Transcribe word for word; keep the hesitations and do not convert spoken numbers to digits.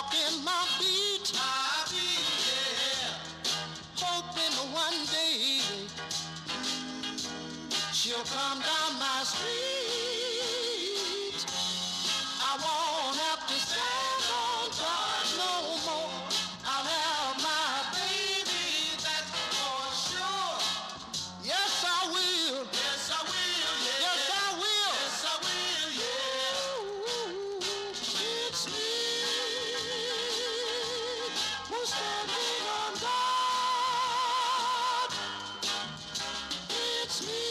walking my beat, My beat, yeah. hoping one day she'll come down my street. I won't have to stand on guard no more. I'll have my baby, That's for sure. yes I will, Yes, I will, yeah. yes I will. Yes, I will, yeah. Ooh, it's me who's standing on guard. It's me.